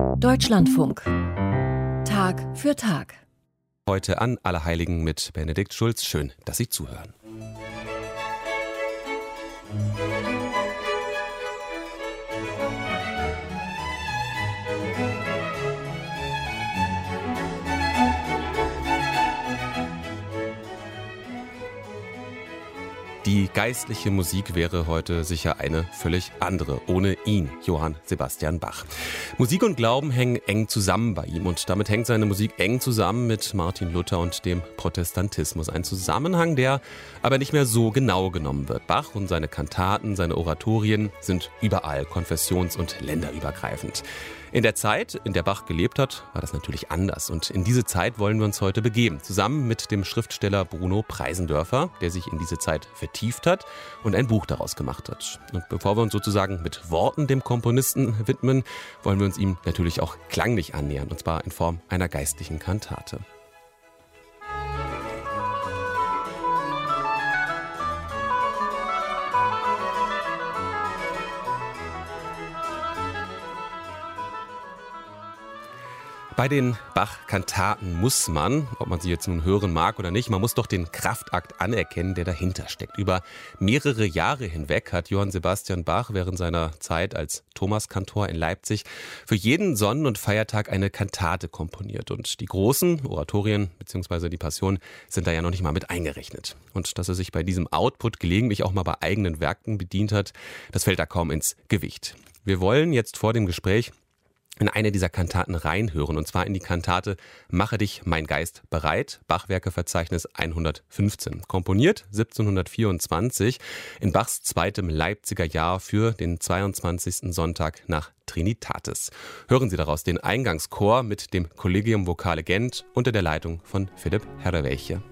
Deutschlandfunk. Tag für Tag. Heute an Allerheiligen mit Benedikt Schulz. Schön, dass Sie zuhören. Die geistliche Musik wäre heute sicher eine völlig andere, ohne ihn, Johann Sebastian Bach. Musik und Glauben hängen eng zusammen bei ihm und damit hängt seine Musik eng zusammen mit Martin Luther und dem Protestantismus. Ein Zusammenhang, der aber nicht mehr so genau genommen wird. Bach und seine Kantaten, seine Oratorien sind überall konfessions- und länderübergreifend. In der Zeit, in der Bach gelebt hat, war das natürlich anders. Und in diese Zeit wollen wir uns heute begeben. Zusammen mit dem Schriftsteller Bruno Preisendörfer, der sich in diese Zeit vertieft hat und ein Buch daraus gemacht hat. Und bevor wir uns sozusagen mit Worten dem Komponisten widmen, wollen wir uns ihm natürlich auch klanglich annähern. Und zwar in Form einer geistlichen Kantate. Bei den Bach-Kantaten muss man, ob man sie jetzt nun hören mag oder nicht, man muss doch den Kraftakt anerkennen, der dahinter steckt. Über mehrere Jahre hinweg hat Johann Sebastian Bach während seiner Zeit als Thomaskantor in Leipzig für jeden Sonnen- und Feiertag eine Kantate komponiert. Und die großen Oratorien bzw. die Passion sind da ja noch nicht mal mit eingerechnet. Und dass er sich bei diesem Output gelegentlich auch mal bei eigenen Werken bedient hat, das fällt da kaum ins Gewicht. Wir wollen jetzt vor dem Gespräch in eine dieser Kantaten reinhören, und zwar in die Kantate Mache dich, mein Geist, bereit, Bachwerkeverzeichnis 115. Komponiert 1724 in Bachs zweitem Leipziger Jahr für den 22. Sonntag nach Trinitatis. Hören Sie daraus den Eingangschor mit dem Collegium Vocale Gent unter der Leitung von Philipp Herrewelche.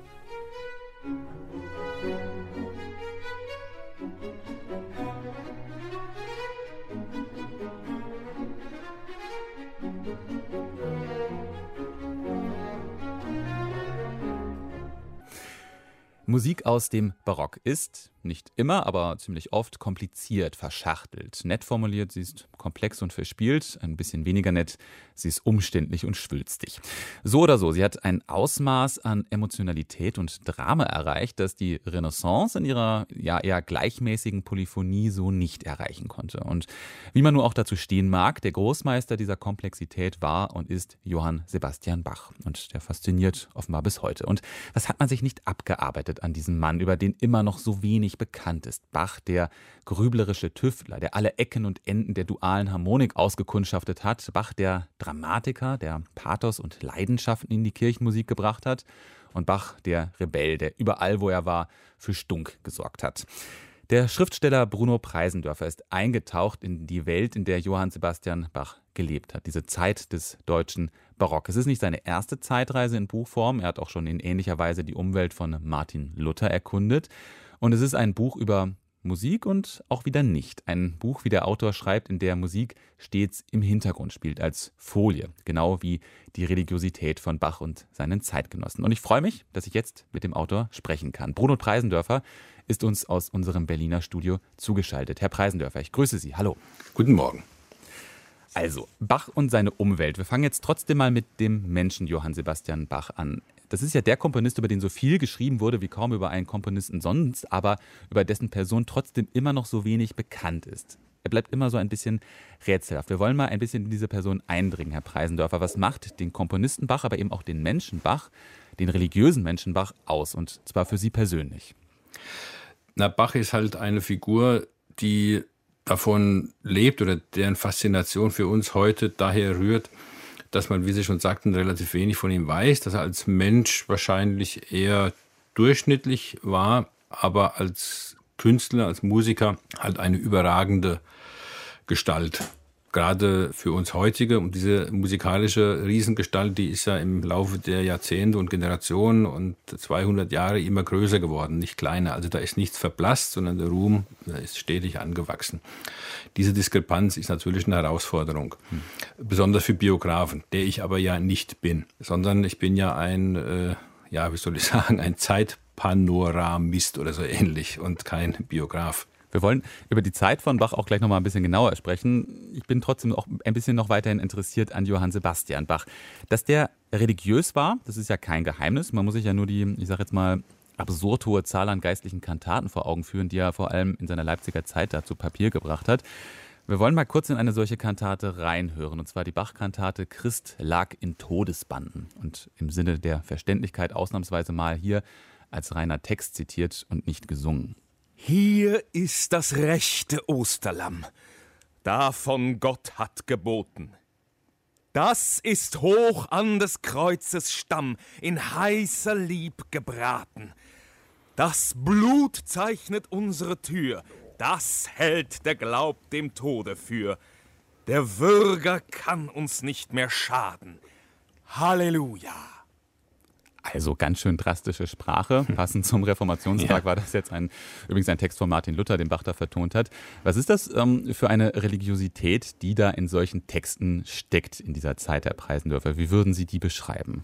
Musik aus dem Barock ist, nicht immer, aber ziemlich oft kompliziert, verschachtelt. Nett formuliert, sie ist komplex und verspielt, ein bisschen weniger nett, sie ist umständlich und schwülstig. So oder so, sie hat ein Ausmaß an Emotionalität und Drama erreicht, das die Renaissance in ihrer eher gleichmäßigen Polyphonie so nicht erreichen konnte. Und wie man nur auch dazu stehen mag, der Großmeister dieser Komplexität war und ist Johann Sebastian Bach. Und der fasziniert offenbar bis heute. Und was hat man sich nicht abgearbeitet an diesem Mann, über den immer noch so wenig bekannt ist? Bach, der grüblerische Tüftler, der alle Ecken und Enden der dualen Harmonik ausgekundschaftet hat. Bach, der Dramatiker, der Pathos und Leidenschaften in die Kirchenmusik gebracht hat. Und Bach, der Rebell, der überall, wo er war, für Stunk gesorgt hat. Der Schriftsteller Bruno Preisendörfer ist eingetaucht in die Welt, in der Johann Sebastian Bach gelebt hat. Diese Zeit des deutschen Barock. Es ist nicht seine erste Zeitreise in Buchform. Er hat auch schon in ähnlicher Weise die Umwelt von Martin Luther erkundet. Und es ist ein Buch über Musik und auch wieder nicht. Ein Buch, wie der Autor schreibt, in der Musik stets im Hintergrund spielt, als Folie. Genau wie die Religiosität von Bach und seinen Zeitgenossen. Und ich freue mich, dass ich jetzt mit dem Autor sprechen kann. Bruno Preisendörfer ist uns aus unserem Berliner Studio zugeschaltet. Herr Preisendörfer, ich grüße Sie. Hallo. Guten Morgen. Also, Bach und seine Umwelt. Wir fangen jetzt trotzdem mal mit dem Menschen Johann Sebastian Bach an. Das ist ja der Komponist, über den so viel geschrieben wurde, wie kaum über einen Komponisten sonst, aber über dessen Person trotzdem immer noch so wenig bekannt ist. Er bleibt immer so ein bisschen rätselhaft. Wir wollen mal ein bisschen in diese Person eindringen, Herr Preisendörfer. Was macht den Komponisten Bach, aber eben auch den Menschen Bach, den religiösen Menschen Bach aus? Und zwar für Sie persönlich. Na, Bach ist halt eine Figur, die davon lebt oder deren Faszination für uns heute daher rührt, dass man, wie Sie schon sagten, relativ wenig von ihm weiß, dass er als Mensch wahrscheinlich eher durchschnittlich war, aber als Künstler, als Musiker halt eine überragende Gestalt. Gerade für uns heutige, und diese musikalische Riesengestalt, die ist ja im Laufe der Jahrzehnte und Generationen und 200 Jahre immer größer geworden, nicht kleiner. Also da ist nichts verblasst, sondern der Ruhm ist stetig angewachsen. Diese Diskrepanz ist natürlich eine Herausforderung, besonders für Biografen, der ich aber ja nicht bin, sondern ich bin ja ein Zeitpanoramist oder so ähnlich und kein Biograf. Wir wollen über die Zeit von Bach auch gleich noch mal ein bisschen genauer sprechen. Ich bin trotzdem auch ein bisschen noch weiterhin interessiert an Johann Sebastian Bach. Dass der religiös war, das ist ja kein Geheimnis. Man muss sich ja nur die, ich sage jetzt mal, absurd hohe Zahl an geistlichen Kantaten vor Augen führen, die er vor allem in seiner Leipziger Zeit da zu Papier gebracht hat. Wir wollen mal kurz in eine solche Kantate reinhören, und zwar die Bach-Kantate Christ lag in Todesbanden. Und im Sinne der Verständlichkeit ausnahmsweise mal hier als reiner Text zitiert und nicht gesungen. Hier ist das rechte Osterlamm, davon Gott hat geboten. Das ist hoch an des Kreuzes Stamm, in heißer Lieb gebraten. Das Blut zeichnet unsere Tür, das hält der Glaub dem Tode für. Der Würger kann uns nicht mehr schaden. Halleluja! Also ganz schön drastische Sprache. Passend zum Reformationstag war das jetzt übrigens ein Text von Martin Luther, den Bach da vertont hat. Was ist das für eine Religiosität, die da in solchen Texten steckt in dieser Zeit, Herr Preisendörfer? Wie würden Sie die beschreiben?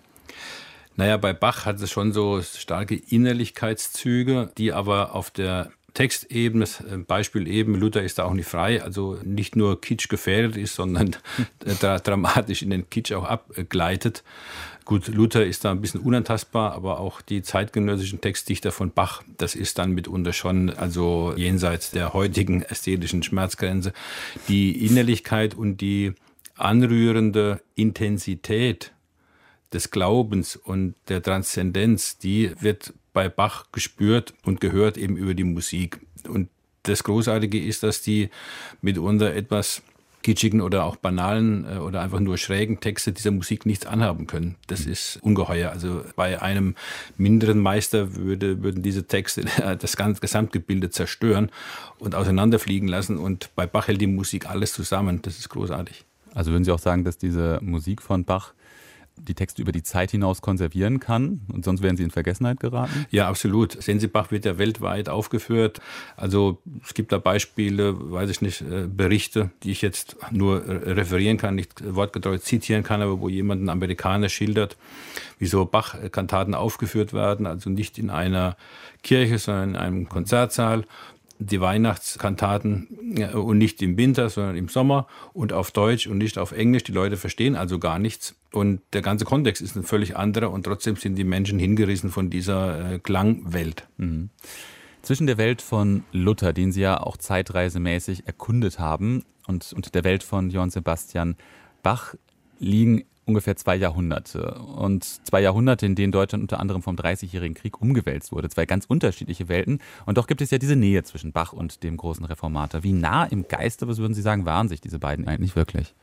Naja, bei Bach hat es schon so starke Innerlichkeitszüge, die aber auf der Textebene, Beispiel eben, Luther ist da auch nicht frei, also nicht nur Kitsch gefährdet ist, sondern dramatisch in den Kitsch auch abgleitet. Gut, Luther ist da ein bisschen unantastbar, aber auch die zeitgenössischen Textdichter von Bach, das ist dann mitunter schon also jenseits der heutigen ästhetischen Schmerzgrenze. Die Innerlichkeit und die anrührende Intensität des Glaubens und der Transzendenz, die wird bei Bach gespürt und gehört eben über die Musik. Und das Großartige ist, dass die mitunter etwas kitschigen oder auch banalen oder einfach nur schrägen Texte dieser Musik nichts anhaben können. Das ist ungeheuer. Also bei einem minderen Meister würden diese Texte das Gesamtgebilde zerstören und auseinanderfliegen lassen. Und bei Bach hält die Musik alles zusammen. Das ist großartig. Also würden Sie auch sagen, dass diese Musik von Bach die Texte über die Zeit hinaus konservieren kann und sonst wären sie in Vergessenheit geraten? Ja, absolut. Sensibach wird ja weltweit aufgeführt. Also es gibt da Beispiele, weiß ich nicht, Berichte, die ich jetzt nur referieren kann, nicht wortgetreu zitieren kann, aber wo jemand, ein Amerikaner, schildert, wieso Bach-Kantaten aufgeführt werden, also nicht in einer Kirche, sondern in einem Konzertsaal. Die Weihnachtskantaten und nicht im Winter, sondern im Sommer und auf Deutsch und nicht auf Englisch. Die Leute verstehen also gar nichts und der ganze Kontext ist ein völlig anderer und trotzdem sind die Menschen hingerissen von dieser Klangwelt. Mhm. Zwischen der Welt von Luther, den Sie ja auch zeitreisemäßig erkundet haben, und der Welt von Johann Sebastian Bach liegen ungefähr 2 Jahrhunderte. Und 2 Jahrhunderte, in denen Deutschland unter anderem vom Dreißigjährigen Krieg umgewälzt wurde. 2 ganz unterschiedliche Welten. Und doch gibt es ja diese Nähe zwischen Bach und dem großen Reformator. Wie nah im Geiste, was würden Sie sagen, waren sich diese beiden eigentlich wirklich?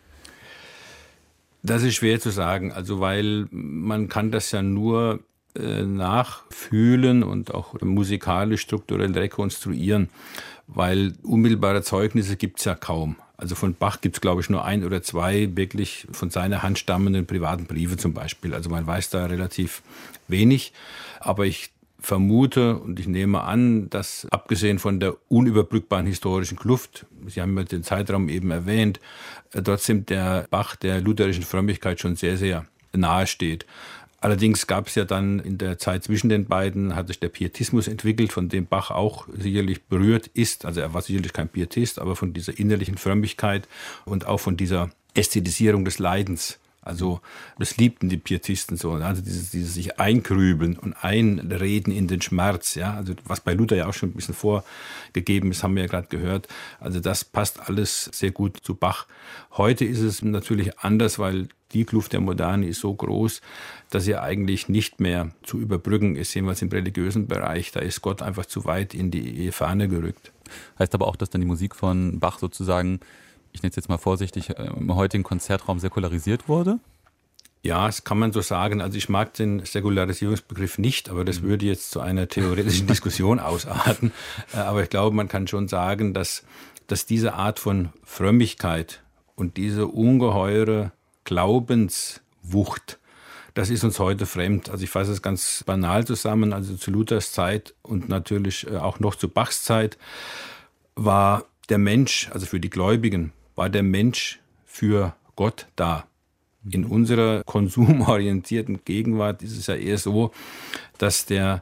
Das ist schwer zu sagen. Also weil man kann das ja nur nachfühlen und auch musikalisch strukturell rekonstruieren. Weil unmittelbare Zeugnisse gibt es ja kaum. Also von Bach gibt es, glaube ich, nur 1 oder 2 wirklich von seiner Hand stammenden privaten Briefe zum Beispiel. Also man weiß da relativ wenig. Aber ich vermute und ich nehme an, dass abgesehen von der unüberbrückbaren historischen Kluft, Sie haben ja den Zeitraum eben erwähnt, trotzdem der Bach der lutherischen Frömmigkeit schon sehr, sehr nahe steht. Allerdings gab es ja dann in der Zeit zwischen den beiden, hat sich der Pietismus entwickelt, von dem Bach auch sicherlich berührt ist. Also er war sicherlich kein Pietist, aber von dieser innerlichen Frömmigkeit und auch von dieser Ästhetisierung des Leidens. Also das liebten die Pietisten so, also dieses sich eingrübeln und einreden in den Schmerz, ja, also was bei Luther ja auch schon ein bisschen vorgegeben ist, haben wir ja gerade gehört. Also das passt alles sehr gut zu Bach. Heute ist es natürlich anders, weil die Kluft der Moderne ist so groß, dass sie eigentlich nicht mehr zu überbrücken ist, jedenfalls im religiösen Bereich. Da ist Gott einfach zu weit in die Ferne gerückt. Heißt aber auch, dass dann die Musik von Bach sozusagen, ich nenne es jetzt mal vorsichtig, im heutigen Konzertraum säkularisiert wurde? Ja, das kann man so sagen. Also ich mag den Säkularisierungsbegriff nicht, aber das würde jetzt zu einer theoretischen Diskussion ausarten. Aber ich glaube, man kann schon sagen, dass diese Art von Frömmigkeit und diese ungeheure Glaubenswucht, das ist uns heute fremd. Also ich fasse es ganz banal zusammen. Also zu Luthers Zeit und natürlich auch noch zu Bachs Zeit war der Mensch, also für die Gläubigen, war der Mensch für Gott da. In unserer konsumorientierten Gegenwart ist es ja eher so, dass der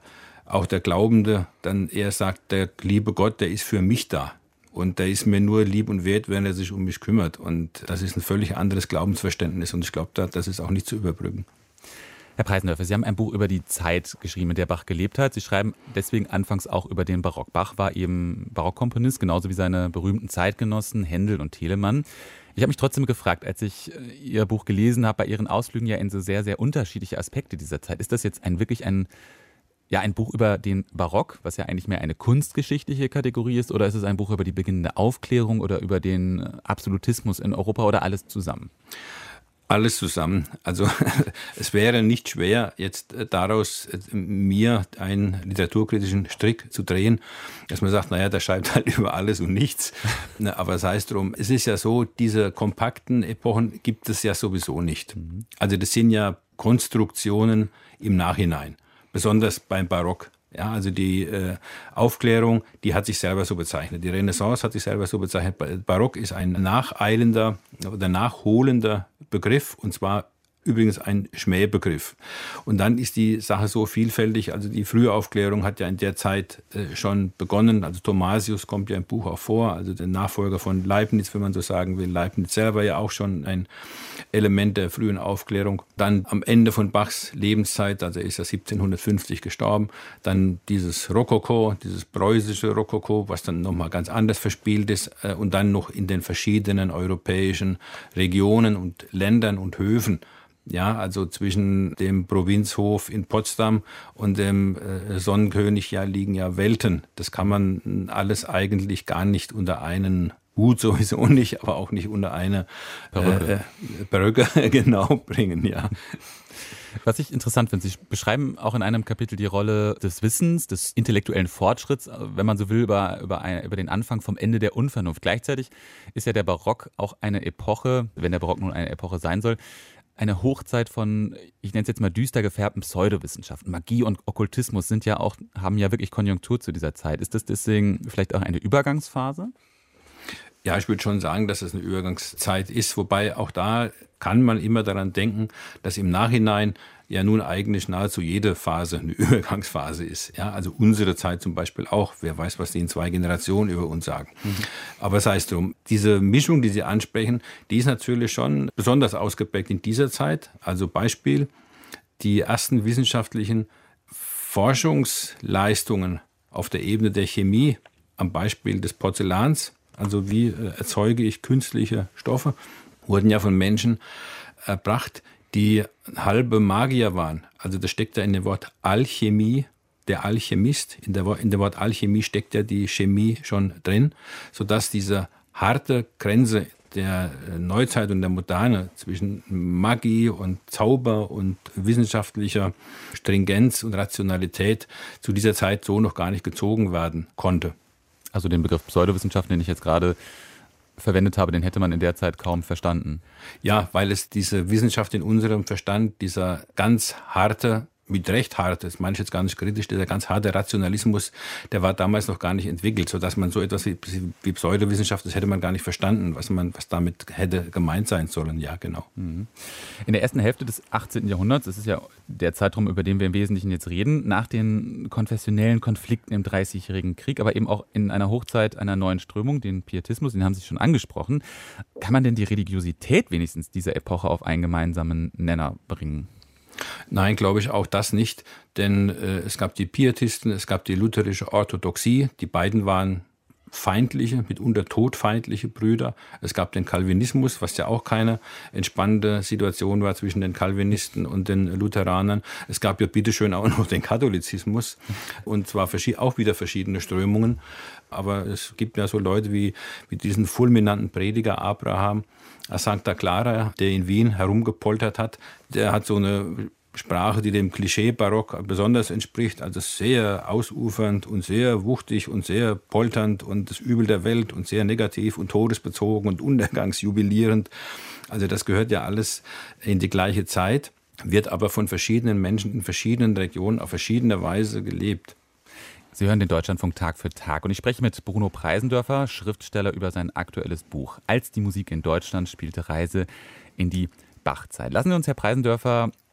auch der Glaubende dann eher sagt, der liebe Gott, der ist für mich da. Und der ist mir nur lieb und wert, wenn er sich um mich kümmert. Und das ist ein völlig anderes Glaubensverständnis. Und ich glaube, das ist auch nicht zu überbrücken. Herr Preisendörfer, Sie haben ein Buch über die Zeit geschrieben, in der Bach gelebt hat. Sie schreiben deswegen anfangs auch über den Barock. Bach war eben Barockkomponist, genauso wie seine berühmten Zeitgenossen Händel und Telemann. Ich habe mich trotzdem gefragt, als ich Ihr Buch gelesen habe, bei Ihren Ausflügen ja in so sehr, sehr unterschiedliche Aspekte dieser Zeit. Ist das jetzt wirklich ein Buch über den Barock, was ja eigentlich mehr eine kunstgeschichtliche Kategorie ist, oder ist es ein Buch über die beginnende Aufklärung oder über den Absolutismus in Europa oder alles zusammen? Alles zusammen. Also es wäre nicht schwer, jetzt daraus mir einen literaturkritischen Strick zu drehen, dass man sagt, naja, der schreibt halt über alles und nichts. Aber sei es drum. Es ist ja so, diese kompakten Epochen gibt es ja sowieso nicht. Also das sind ja Konstruktionen im Nachhinein, besonders beim Barock. Ja, also die Aufklärung, die hat sich selber so bezeichnet. Die Renaissance hat sich selber so bezeichnet. Barock ist ein nacheilender oder nachholender Begriff, und zwar übrigens ein Schmähbegriff. Und dann ist die Sache so vielfältig. Also die frühe Aufklärung hat ja in der Zeit schon begonnen. Also Thomasius kommt ja im Buch auch vor, also der Nachfolger von Leibniz, wenn man so sagen will. Leibniz selber ja auch schon ein Element der frühen Aufklärung. Dann am Ende von Bachs Lebenszeit, also er ist ja 1750 gestorben, dann dieses Rokoko, dieses preußische Rokoko, was dann nochmal ganz anders verspielt ist, und dann noch in den verschiedenen europäischen Regionen und Ländern und Höfen. Ja, also zwischen dem Provinzhof in Potsdam und dem Sonnenkönig liegen ja Welten. Das kann man alles eigentlich gar nicht unter einen Hut sowieso nicht, aber auch nicht unter eine Perücke genau bringen, ja. Was ich interessant finde, Sie beschreiben auch in einem Kapitel die Rolle des Wissens, des intellektuellen Fortschritts, wenn man so will, über den Anfang vom Ende der Unvernunft. Gleichzeitig ist ja der Barock auch eine Epoche, wenn der Barock nun eine Epoche sein soll, eine Hochzeit von, ich nenne es jetzt mal düster gefärbten Pseudowissenschaften. Magie und Okkultismus haben ja wirklich Konjunktur zu dieser Zeit. Ist das deswegen vielleicht auch eine Übergangsphase? Ja, ich würde schon sagen, dass es eine Übergangszeit ist, wobei auch da kann man immer daran denken, dass im Nachhinein ja nun eigentlich nahezu jede Phase eine Übergangsphase ist. Ja, also unsere Zeit zum Beispiel auch. Wer weiß, was die in 2 Generationen über uns sagen. Aber sei es drum. Diese Mischung, die Sie ansprechen, die ist natürlich schon besonders ausgeprägt in dieser Zeit. Also Beispiel, die ersten wissenschaftlichen Forschungsleistungen auf der Ebene der Chemie, am Beispiel des Porzellans, also wie erzeuge ich künstliche Stoffe, wurden ja von Menschen erbracht, die halbe Magier waren. Also das steckt ja in dem Wort Alchemie, der Alchemist. In dem Wort Alchemie steckt ja die Chemie schon drin, sodass diese harte Grenze der Neuzeit und der Moderne zwischen Magie und Zauber und wissenschaftlicher Stringenz und Rationalität zu dieser Zeit so noch gar nicht gezogen werden konnte. Also den Begriff Pseudowissenschaft, den ich jetzt gerade verwendet habe, den hätte man in der Zeit kaum verstanden. Ja, weil es diese Wissenschaft in unserem Verstand, dieser ganz harte, mit Recht hart, das meine ich jetzt gar nicht kritisch, dieser ganz harte Rationalismus, der war damals noch gar nicht entwickelt, sodass man so etwas wie Pseudowissenschaft, das hätte man gar nicht verstanden, was damit hätte gemeint sein sollen. Ja, genau. In der ersten Hälfte des 18. Jahrhunderts, das ist ja der Zeitraum, über den wir im Wesentlichen jetzt reden, nach den konfessionellen Konflikten im Dreißigjährigen Krieg, aber eben auch in einer Hochzeit einer neuen Strömung, den Pietismus, den haben Sie schon angesprochen. Kann man denn die Religiosität wenigstens dieser Epoche auf einen gemeinsamen Nenner bringen? Nein, glaube ich auch das nicht, denn es gab die Pietisten, es gab die lutherische Orthodoxie, die beiden waren feindliche, mitunter todfeindliche Brüder. Es gab den Calvinismus, was ja auch keine entspannte Situation war zwischen den Calvinisten und den Lutheranern. Es gab ja bitteschön auch noch den Katholizismus und zwar auch wieder verschiedene Strömungen. Aber es gibt ja so Leute wie diesen fulminanten Prediger Abraham a Sancta Clara, der in Wien herumgepoltert hat. Der hat so eine Sprache, die dem Klischee-Barock besonders entspricht, also sehr ausufernd und sehr wuchtig und sehr polternd und das Übel der Welt und sehr negativ und todesbezogen und untergangsjubilierend. Also das gehört ja alles in die gleiche Zeit, wird aber von verschiedenen Menschen in verschiedenen Regionen auf verschiedene Weise gelebt. Sie hören den Deutschlandfunk Tag für Tag und ich spreche mit Bruno Preisendörfer, Schriftsteller, über sein aktuelles Buch Als die Musik in Deutschland spielte, Reise in die Bachzeit. Lassen Sie uns, Herr Preisendörfer,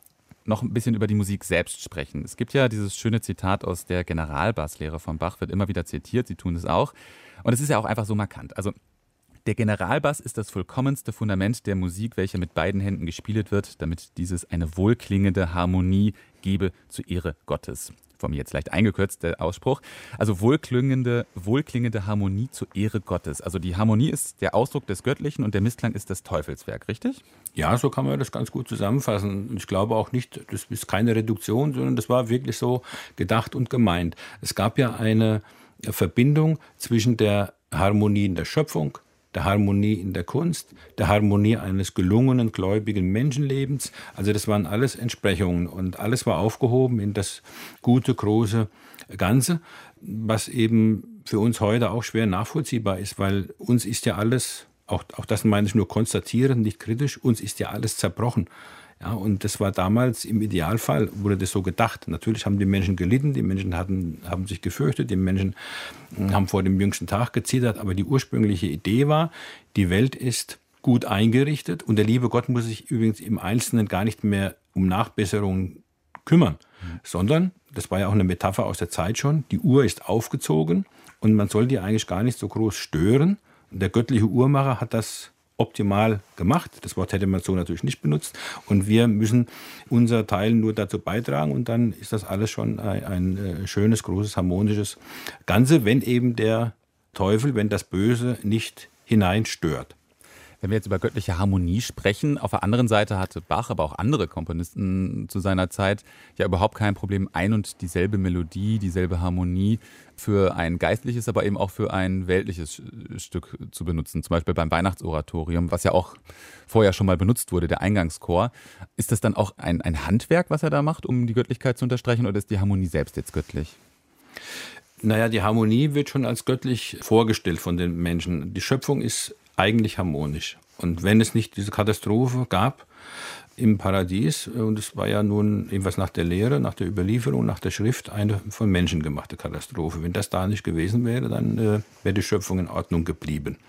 noch ein bisschen über die Musik selbst sprechen. Es gibt ja dieses schöne Zitat aus der Generalbasslehre von Bach, wird immer wieder zitiert, Sie tun es auch. Und es ist ja auch einfach so markant. Also der Generalbass ist das vollkommenste Fundament der Musik, welche mit beiden Händen gespielt wird, damit dieses eine wohlklingende Harmonie gebe zur Ehre Gottes. Von mir jetzt leicht eingekürzt, der Ausspruch. Also wohlklingende Harmonie zur Ehre Gottes. Also die Harmonie ist der Ausdruck des Göttlichen und der Missklang ist das Teufelswerk, richtig? Ja, so kann man das ganz gut zusammenfassen. Ich glaube auch nicht, das ist keine Reduktion, sondern das war wirklich so gedacht und gemeint. Es gab ja eine Verbindung zwischen der Harmonie in der Schöpfung, der Harmonie in der Kunst, der Harmonie eines gelungenen, gläubigen Menschenlebens. Also das waren alles Entsprechungen und alles war aufgehoben in das gute, große Ganze, was eben für uns heute auch schwer nachvollziehbar ist, weil uns ist ja alles, auch das meine ich nur konstatierend, nicht kritisch, uns ist ja alles zerbrochen. Ja, und das war damals im Idealfall, wurde das so gedacht. Natürlich haben die Menschen gelitten, die Menschen haben sich gefürchtet, die Menschen haben vor dem jüngsten Tag gezittert, aber die ursprüngliche Idee war, die Welt ist gut eingerichtet und der liebe Gott muss sich übrigens im Einzelnen gar nicht mehr um Nachbesserungen kümmern, sondern, das war ja auch eine Metapher aus der Zeit schon, die Uhr ist aufgezogen und man soll die eigentlich gar nicht so groß stören. Und der göttliche Uhrmacher hat das optimal gemacht. Das Wort hätte man so natürlich nicht benutzt. Und wir müssen unser Teil nur dazu beitragen und dann ist das alles schon ein schönes, großes, harmonisches Ganze, wenn eben der Teufel, wenn das Böse nicht hineinstört. Wenn wir jetzt über göttliche Harmonie sprechen, auf der anderen Seite hatte Bach, aber auch andere Komponisten zu seiner Zeit ja überhaupt kein Problem, ein und dieselbe Melodie, dieselbe Harmonie für ein geistliches, aber eben auch für ein weltliches Stück zu benutzen. Zum Beispiel beim Weihnachtsoratorium, was ja auch vorher schon mal benutzt wurde, der Eingangschor. Ist das dann auch ein Handwerk, was er da macht, um die Göttlichkeit zu unterstreichen, oder ist die Harmonie selbst jetzt göttlich? Naja, die Harmonie wird schon als göttlich vorgestellt von den Menschen. Die Schöpfung ist eigentlich harmonisch. Und wenn es nicht diese Katastrophe gab im Paradies, und es war ja nun irgendwas nach der Lehre, nach der Überlieferung, nach der Schrift, eine von Menschen gemachte Katastrophe. Wenn das da nicht gewesen wäre, dann wäre die Schöpfung in Ordnung geblieben.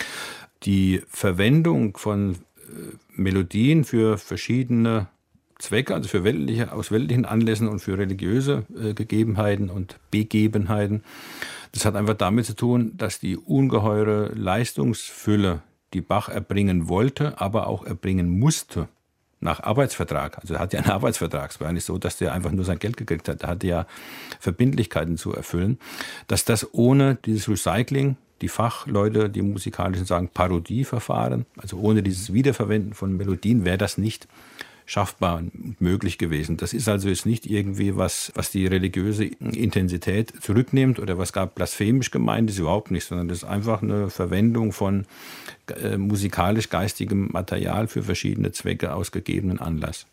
Die Verwendung von Melodien für verschiedene Zwecke, also für aus weltlichen Anlässen und für religiöse Gegebenheiten und Begebenheiten, das hat einfach damit zu tun, dass die ungeheure Leistungsfülle, die Bach erbringen wollte, aber auch erbringen musste, nach Arbeitsvertrag. Also er hat ja einen Arbeitsvertrag. Es war ja nicht so, dass der einfach nur sein Geld gekriegt hat. Er hatte ja Verbindlichkeiten zu erfüllen. Dass das ohne dieses Recycling, die Fachleute, die musikalischen sagen Parodieverfahren, also ohne dieses Wiederverwenden von Melodien, wäre das nicht schaffbar und möglich gewesen. Das ist also jetzt nicht irgendwie was die religiöse Intensität zurücknimmt oder was gar blasphemisch gemeint ist, überhaupt nicht, sondern das ist einfach eine Verwendung von musikalisch-geistigem Material für verschiedene Zwecke aus gegebenen Anlass.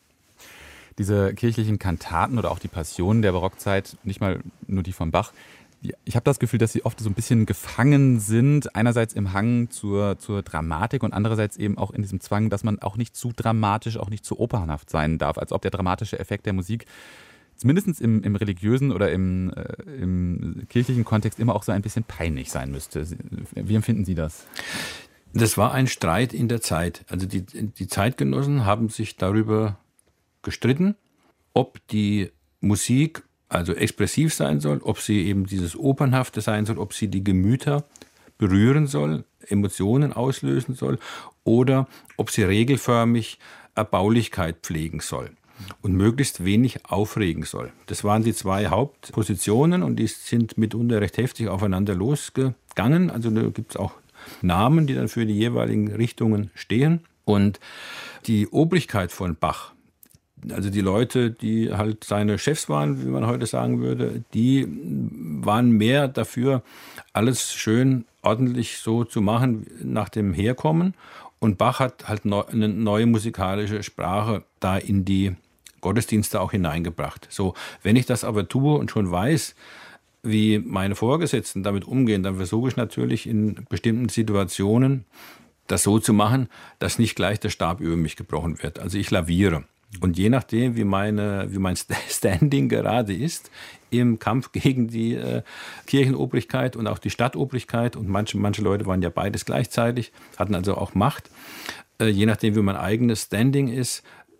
Diese kirchlichen Kantaten oder auch die Passionen der Barockzeit, nicht mal nur die von Bach, ich habe das Gefühl, dass sie oft so ein bisschen gefangen sind, einerseits im Hang zur Dramatik und andererseits eben auch in diesem Zwang, dass man auch nicht zu dramatisch, auch nicht zu opernhaft sein darf, als ob der dramatische Effekt der Musik zumindest im religiösen oder im kirchlichen Kontext immer auch so ein bisschen peinlich sein müsste. Wie empfinden Sie das? Das war ein Streit in der Zeit. Also die Zeitgenossen haben sich darüber gestritten, ob die Musik also expressiv sein soll, ob sie eben dieses Opernhafte sein soll, ob sie die Gemüter berühren soll, Emotionen auslösen soll oder ob sie regelförmig Erbaulichkeit pflegen soll und möglichst wenig aufregen soll. Das waren die zwei Hauptpositionen und die sind mitunter recht heftig aufeinander losgegangen. Also da gibt es auch Namen, die dann für die jeweiligen Richtungen stehen. Und die Obrigkeit von Bach, also die Leute, die halt seine Chefs waren, wie man heute sagen würde, die waren mehr dafür, alles schön ordentlich so zu machen nach dem Herkommen. Und Bach hat halt eine neue musikalische Sprache da in die Gottesdienste auch hineingebracht. So, wenn ich das aber tue und schon weiß, wie meine Vorgesetzten damit umgehen, dann versuche ich natürlich in bestimmten Situationen das so zu machen, dass nicht gleich der Stab über mich gebrochen wird. Also ich laviere. Und je nachdem, wie mein Standing gerade ist, im Kampf gegen die Kirchenobrigkeit und auch die Stadtobrigkeit, und manche Leute waren ja beides gleichzeitig, hatten also auch Macht, je nachdem, wie mein eigenes Standing ist,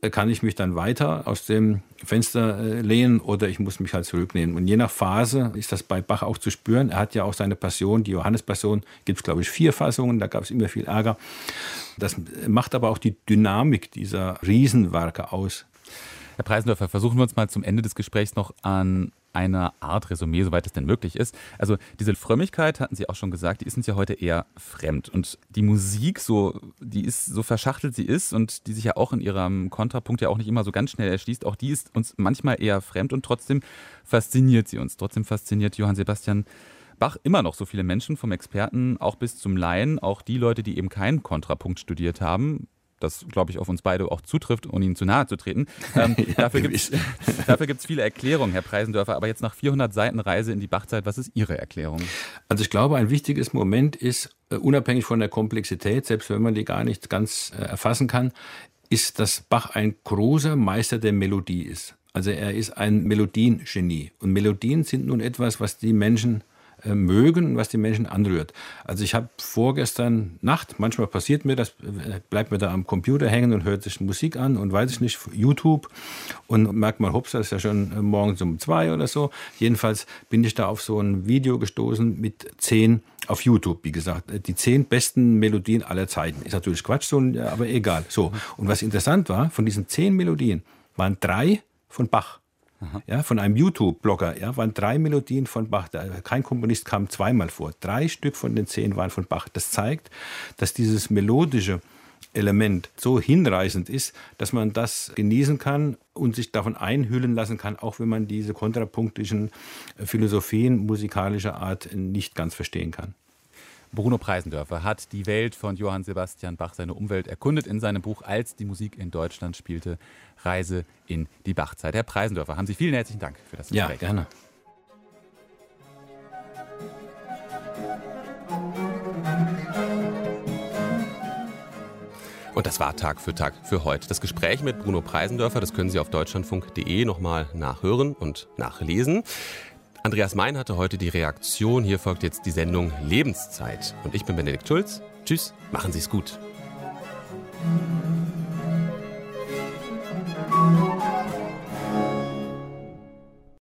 kann ich mich dann weiter aus dem Fenster lehnen oder ich muss mich halt zurücknehmen. Und je nach Phase ist das bei Bach auch zu spüren. Er hat ja auch seine Passion, die Johannespassion, gibt es, glaube ich, 4 Fassungen, da gab es immer viel Ärger. Das macht aber auch die Dynamik dieser Riesenwerke aus. Herr Preisendorfer, versuchen wir uns mal zum Ende des Gesprächs noch an einer Art Resümee, soweit es denn möglich ist. Also diese Frömmigkeit, hatten Sie auch schon gesagt, die ist uns ja heute eher fremd. Und die Musik, die ist so verschachtelt sie ist und die sich ja auch in ihrem Kontrapunkt ja auch nicht immer so ganz schnell erschließt, auch die ist uns manchmal eher fremd und trotzdem fasziniert sie uns. Trotzdem fasziniert Johann Sebastian Bach immer noch so viele Menschen, vom Experten auch bis zum Laien, auch die Leute, die eben keinen Kontrapunkt studiert haben. Das, glaube ich, auf uns beide auch zutrifft, ohne Ihnen zu nahe zu treten. Dafür gibt's viele Erklärungen, Herr Preisendorfer. Aber jetzt nach 400 Seiten Reise in die Bachzeit, was ist Ihre Erklärung? Also ich glaube, ein wichtiges Moment ist, unabhängig von der Komplexität, selbst wenn man die gar nicht ganz erfassen kann, ist, dass Bach ein großer Meister der Melodie ist. Also er ist ein Melodiengenie. Und Melodien sind nun etwas, was die Menschen mögen und was die Menschen anrührt. Also ich habe vorgestern Nacht, manchmal passiert mir das, bleibt mir da am Computer hängen und hört sich Musik an und weiß ich nicht, YouTube und merkt mal, hops, das ist ja schon morgens um 2 oder so. Jedenfalls bin ich da auf so ein Video gestoßen mit 10 auf YouTube, wie gesagt, die 10 besten Melodien aller Zeiten. Ist natürlich Quatsch, aber egal. So. Und was interessant war, von diesen 10 Melodien waren 3 von Bach. Ja, von einem YouTube-Blogger, waren 3 Melodien von Bach. Kein Komponist kam zweimal vor. 3 Stück von den 10 waren von Bach. Das zeigt, dass dieses melodische Element so hinreißend ist, dass man das genießen kann und sich davon einhüllen lassen kann, auch wenn man diese kontrapunktischen Philosophien musikalischer Art nicht ganz verstehen kann. Bruno Preisendorfer hat die Welt von Johann Sebastian Bach, seine Umwelt, erkundet in seinem Buch Als die Musik in Deutschland spielte, Reise in die Bachzeit. Herr Preisendorfer, haben Sie vielen herzlichen Dank für das Gespräch. Ja, gerne. Und das war Tag für heute. Das Gespräch mit Bruno Preisendorfer, das können Sie auf deutschlandfunk.de nochmal nachhören und nachlesen. Andreas Mein hatte heute die Reaktion. Hier folgt jetzt die Sendung Lebenszeit. Und ich bin Benedikt Schulz. Tschüss, machen Sie es gut.